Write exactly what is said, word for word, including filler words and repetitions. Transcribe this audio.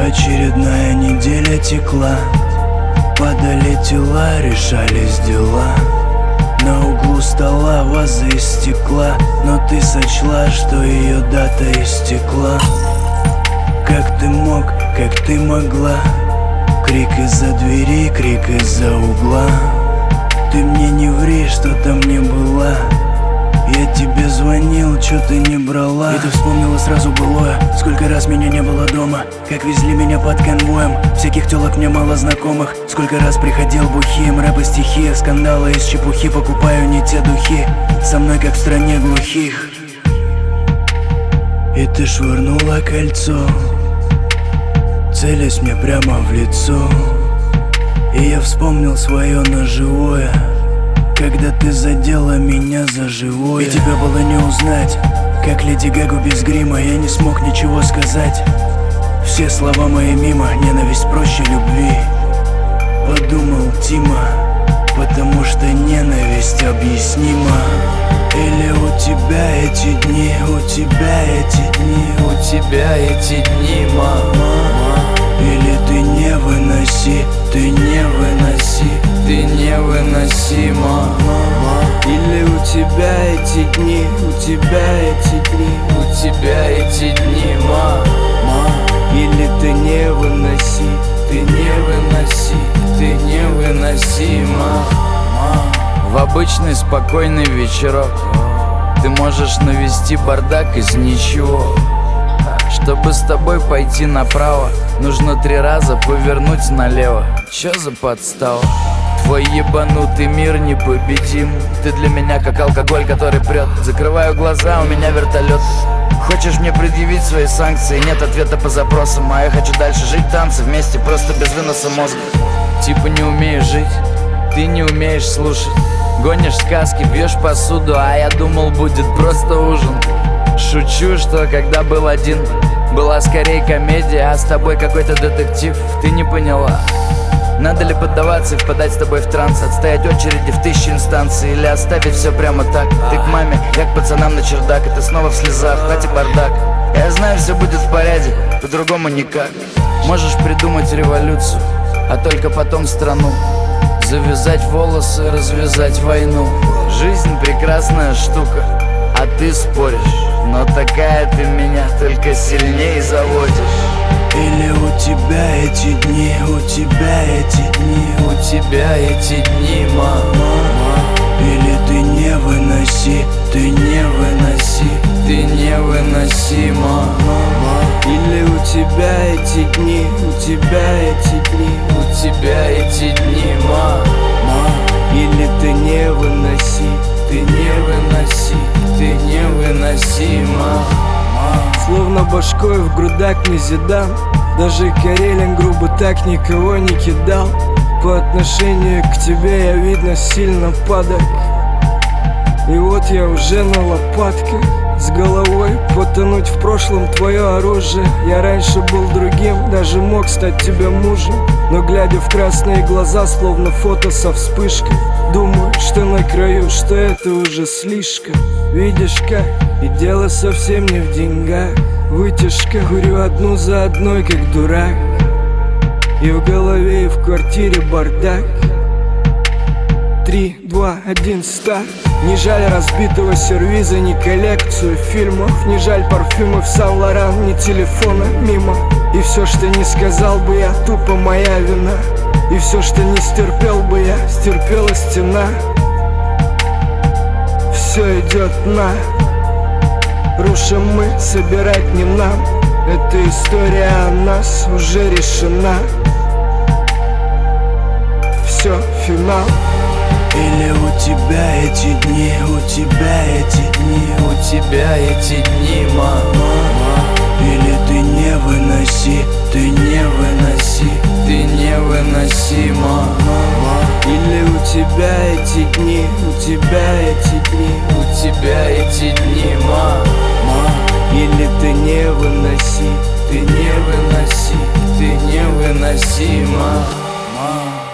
Очередная неделя текла, падали тела, решались дела. На углу стола ваза из стекла, но ты сочла, что ее дата истекла. Как ты мог, как ты могла? Крик из-за двери, крик из-за угла. Ты мне не ври, что там не была. Я тебе звонил, чё ты не брала? И ты вспомнила сразу былое. Сколько раз меня не было дома, как везли меня под конвоем. Всяких тёлок мне мало знакомых. Сколько раз приходил бухим, рэп и стихи, скандалы из чепухи. Покупаю не те духи, со мной как в стране глухих. И ты швырнула кольцо, целясь мне прямо в лицо. И я вспомнил свое ножевое, когда ты задела меня за живое. И тебя было не узнать, как Леди Гагу без грима. Я не смог ничего сказать, все слова мои мимо. Ненависть проще любви, подумал Тима, потому что ненависть объяснима. Или у тебя эти дни, у тебя эти дни, у тебя эти дни, мама. Или ты не выноси, ты не выноси, ты не выноси, мама. Или у тебя эти дни, у тебя эти дни, у тебя эти дни, мама. Или ты не выноси, ты не выноси, ты не выноси, мама. В обычный спокойный вечерок ты можешь навести бардак из ничего. Чтобы с тобой пойти направо, нужно три раза повернуть налево. Чё за подстава? Твой ебанутый мир непобедим. Ты для меня как алкоголь, который прет. Закрываю глаза, у меня вертолет. Хочешь мне предъявить свои санкции? Нет ответа по запросам. А я хочу дальше жить танцы вместе, просто без выноса мозга. Типа не умеешь жить, ты не умеешь слушать. Гонишь сказки, бьешь посуду, а я думал, будет просто ужин. Шучу, что когда был один, была скорее комедия, а с тобой какой-то детектив. Ты не поняла, надо ли поддаваться и впадать с тобой в транс, отстоять очереди в тысячи инстанций или оставить все прямо так. Ты к маме, я к пацанам на чердак, и ты снова в слезах, в хате бардак. Я знаю, все будет в порядке, по-другому никак. Можешь придумать революцию, а только потом страну. Завязать волосы, развязать войну. Жизнь прекрасная штука, а ты споришь, но такая ты меня только сильнее заводишь. Или у тебя эти дни, у тебя эти дни, у тебя эти дни, мама. Или ты не выноси, ты не выноси, ты не выноси, мама. Или у тебя эти дни, у тебя эти дни, у тебя эти дни, мама. Или ты не выноси, ты не выноси, ты не выноси, мама. Словно башкой в грудак не зидам. Даже Карелин грубо так никого не кидал. По отношению к тебе я, видно, сильно падок. И вот я уже на лопатках, с головой потонуть в прошлом твое оружие. Я раньше был другим, даже мог стать тебе мужем. Но глядя в красные глаза, словно фото со вспышкой, думаю, что на краю, что это уже слишком. Видишь как, и дело совсем не в деньгах. Вытяжка, курю одну за одной, как дурак. И в голове, и в квартире бардак. Три, два, один, старт. Не жаль разбитого сервиза, ни коллекцию фильмов. Не жаль парфюмов Сан-Лоран, ни телефона мимо. И все, что не сказал бы я, тупо моя вина. И все, что не стерпел бы я, стерпела стена. Все идет на. Рушим мы, собирать не нам. Эта история о нас уже решена. Все, финал. Или у тебя эти дни, у тебя эти дни, у тебя эти дни, мама. Или ты не выноси, ты не выноси, ты не выноси, мама. Или у тебя эти дни, у тебя эти дни, у тебя эти дни, мама. Или ты не выноси, ты не выноси, ты не выноси, мама.